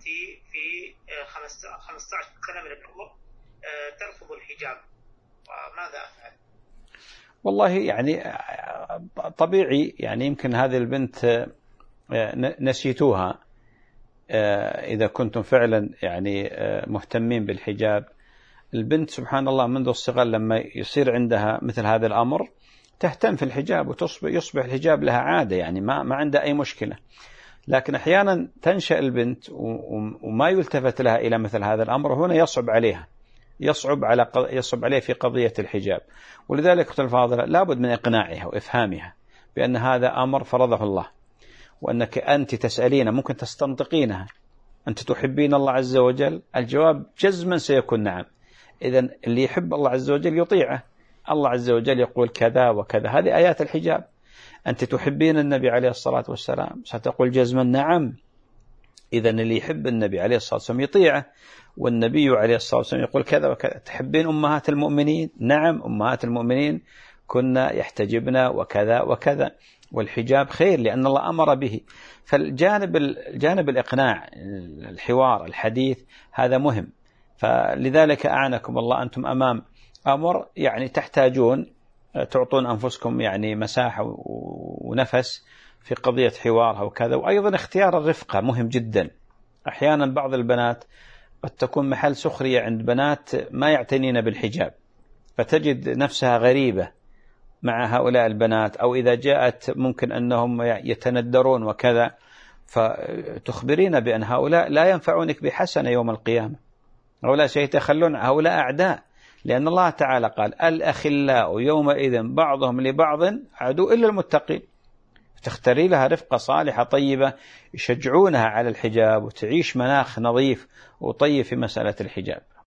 بنتي في 15 سنة من العمر ترفض الحجاب، وماذا أفعل؟ والله يعني طبيعي، يعني يمكن هذه البنت نسيتوها إذا كنتم فعلا يعني مهتمين بالحجاب. البنت سبحان الله منذ الصغر لما يصير عندها مثل هذا الأمر تهتم في الحجاب ويصبح الحجاب لها عادة، يعني ما عندها أي مشكلة. لكن أحيانا تنشأ البنت وما يلتفت لها إلى مثل هذا الأمر، وهنا يصعب عليه في قضية الحجاب. ولذلك أختي الفاضلة لابد من إقناعها وإفهامها بأن هذا أمر فرضه الله، وأنك أنت تسألين ممكن تستنطقينها أنت تحبين الله عز وجل؟ الجواب جزما سيكون نعم. إذن اللي يحب الله عز وجل يطيعه. الله عز وجل يقول كذا وكذا، هذه آيات الحجاب. أنت تحبين النبي عليه الصلاة والسلام؟ ستقول جزما نعم. إذن اللي يحب النبي عليه الصلاة والسلام يطيعه، والنبي عليه الصلاة والسلام يقول كذا وكذا. تحبين أمهات المؤمنين؟ نعم، أمهات المؤمنين كنا يحتجبن وكذا وكذا، والحجاب خير لأن الله أمر به. فالجانب الإقناع، الحوار، الحديث، هذا مهم. فلذلك أعنكم الله أنتم أمام أمر يعني تحتاجون تعطون أنفسكم يعني مساحة ونفس في قضية حوارها وكذا. وأيضا اختيار الرفقة مهم جدا. أحيانا بعض البنات قد تكون محل سخرية عند بنات ما يعتنين بالحجاب، فتجد نفسها غريبة مع هؤلاء البنات، أو إذا جاءت ممكن أنهم يتندرون وكذا، فتخبرين بأن هؤلاء لا ينفعونك بحسنة يوم القيامة، هؤلاء سيتخلون، هؤلاء أعداء، لأن الله تعالى قال الأخلاء يومئذ بعضهم لبعض عدو إلا المتقين. تختاري لها رفقة صالحة طيبة يشجعونها على الحجاب وتعيش مناخ نظيف وطيب في مسألة الحجاب.